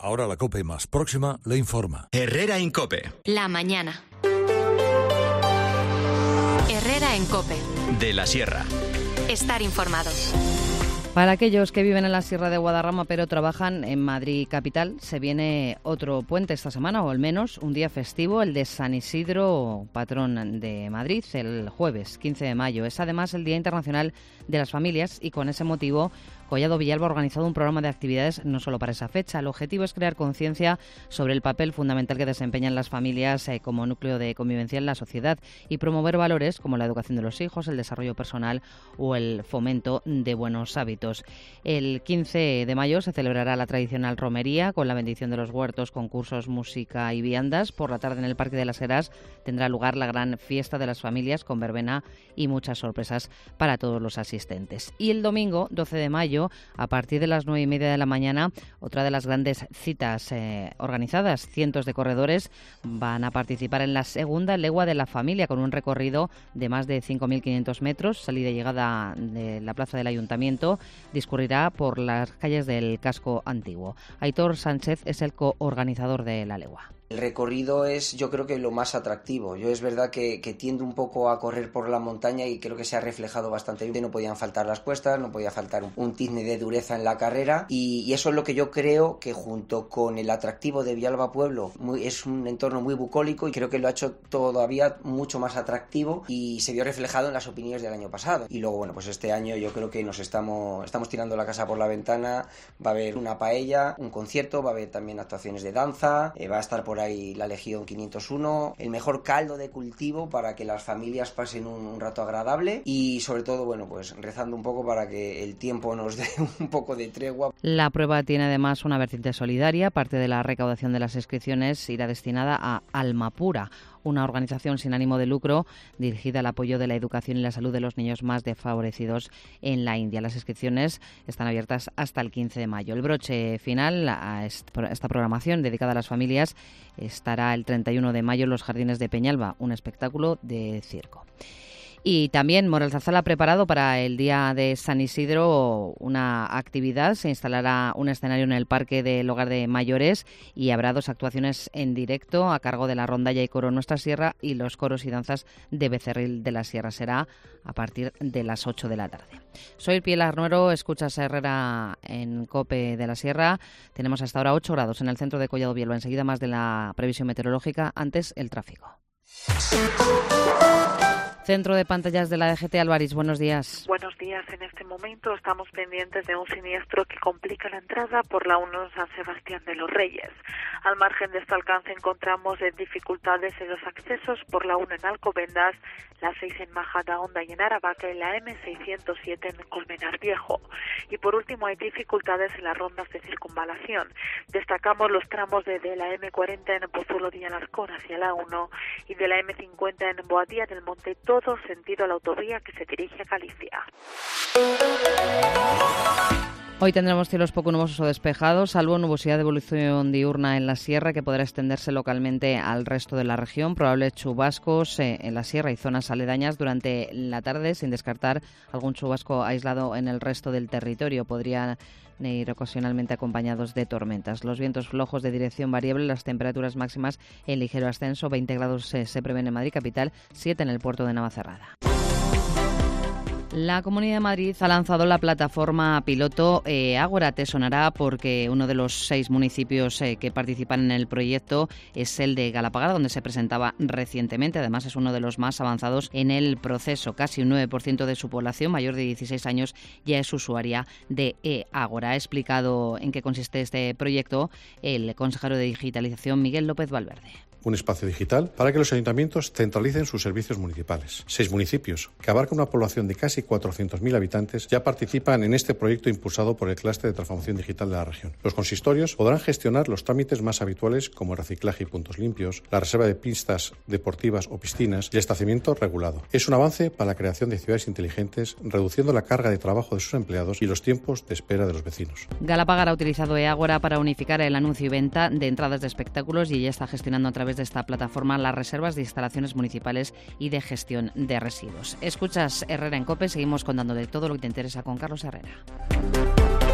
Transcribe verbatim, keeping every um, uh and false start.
Ahora la COPE más próxima le informa. Herrera en COPE. La mañana. Herrera en COPE. De la Sierra. Estar informados. Para aquellos que viven en la Sierra de Guadarrama pero trabajan en Madrid capital, se viene otro puente esta semana, o al menos un día festivo, el de San Isidro, patrón de Madrid, el jueves quince de mayo. Es además el Día Internacional de las Familias y con ese motivo Collado Villalba ha organizado un programa de actividades no solo para esa fecha. El objetivo es crear conciencia sobre el papel fundamental que desempeñan las familias eh, como núcleo de convivencia en la sociedad y promover valores como la educación de los hijos, el desarrollo personal o el fomento de buenos hábitos. El quince de mayo se celebrará la tradicional romería con la bendición de los huertos, concursos, música y viandas. Por la tarde en el Parque de las Heras tendrá lugar la gran fiesta de las familias con verbena y muchas sorpresas para todos los asistentes. Y el domingo, doce de mayo, a partir de las nueve y media de la mañana, otra de las grandes citas eh, organizadas. Cientos de corredores van a participar en la segunda legua de la familia con un recorrido de más de cinco mil quinientos metros. Salida y llegada de la plaza del Ayuntamiento, discurrirá por las calles del casco antiguo. Aitor Sánchez es el coorganizador de la legua. El recorrido es, yo creo que lo más atractivo. Yo es verdad que, que tiendo un poco a correr por la montaña y creo que se ha reflejado bastante bien. No podían faltar las cuestas, no podía faltar un, un tizne de dureza en la carrera y, y eso es lo que yo creo que junto con el atractivo de Villalba Pueblo muy, es un entorno muy bucólico y creo que lo ha hecho todavía mucho más atractivo y se vio reflejado en las opiniones del año pasado. Y luego, bueno, pues este año yo creo que nos estamos, estamos tirando la casa por la ventana. Va a haber una paella, un concierto, va a haber también actuaciones de danza, eh, va a estar por ahí la Legión quinientos uno, el mejor caldo de cultivo para que las familias pasen un, un rato agradable y sobre todo, bueno, pues rezando un poco para que el tiempo nos dé un poco de tregua. La prueba tiene además una vertiente solidaria. Parte de la recaudación de las inscripciones irá destinada a Alma Pura, una organización sin ánimo de lucro dirigida al apoyo de la educación y la salud de los niños más desfavorecidos en la India. Las inscripciones están abiertas hasta el quince de mayo. El broche final a esta programación dedicada a las familias estará el treinta y uno de mayo en los Jardines de Peñalba, un espectáculo de circo. Y también Moralzarzal ha preparado para el Día de San Isidro una actividad. Se instalará un escenario en el Parque del Hogar de Mayores y habrá dos actuaciones en directo a cargo de la Rondalla y Coro Nuestra Sierra y los coros y danzas de Becerril de la Sierra. Será a partir de las ocho de la tarde. Soy Pilar Nuero, escuchas a Herrera en COPE de la Sierra. Tenemos hasta ahora ocho grados en el centro de Collado Villalba. Enseguida más de la previsión meteorológica, antes el tráfico. Centro de pantallas de la D G T, Álvarez, buenos días. Buenos días. En este momento estamos pendientes de un siniestro que complica la entrada por la uno San Sebastián de los Reyes. Al margen de este alcance encontramos dificultades en los accesos por la uno en Alcobendas, la seis en Majadahonda y en Aravaca y la eme seiscientos siete en Colmenar Viejo. Y por último hay dificultades en las rondas de circunvalación. Destacamos los tramos de, de la eme cuarenta en Pozuelo de Alarcón hacia la uno y de la eme cincuenta en Boadía del Monte, todo sentido a la autovía que se dirige a Galicia. Hoy tendremos cielos poco nubosos o despejados, salvo nubosidad de evolución diurna en la sierra que podrá extenderse localmente al resto de la región. Probables chubascos eh, en la sierra y zonas aledañas durante la tarde, sin descartar algún chubasco aislado en el resto del territorio. Podrían ir ocasionalmente acompañados de tormentas. Los vientos flojos de dirección variable, las temperaturas máximas en ligero ascenso, veinte grados eh, se prevén en Madrid capital, siete en el puerto de Navacerrada. La Comunidad de Madrid ha lanzado la plataforma piloto eh, Ágora. Te sonará porque uno de los seis municipios eh, que participan en el proyecto es el de Galapagar, donde se presentaba recientemente. Además, es uno de los más avanzados en el proceso. Casi un nueve por ciento de su población mayor de dieciséis años ya es usuaria de e-Ágora. Ha explicado en qué consiste este proyecto el consejero de Digitalización, Miguel López Valverde. Un espacio digital para que los ayuntamientos centralicen sus servicios municipales. Seis municipios, que abarcan una población de casi cuatrocientos mil habitantes, ya participan en este proyecto impulsado por el Clúster de Transformación Digital de la región. Los consistorios podrán gestionar los trámites más habituales como el reciclaje y puntos limpios, la reserva de pistas deportivas o piscinas y el estacionamiento regulado. Es un avance para la creación de ciudades inteligentes, reduciendo la carga de trabajo de sus empleados y los tiempos de espera de los vecinos. Galapagar ha utilizado e-Ágora para unificar el anuncio y venta de entradas de espectáculos y ya está gestionando a través de esta plataforma las reservas de instalaciones municipales y de gestión de residuos. Escuchas Herrera en COPE, seguimos contando de todo lo que te interesa con Carlos Herrera.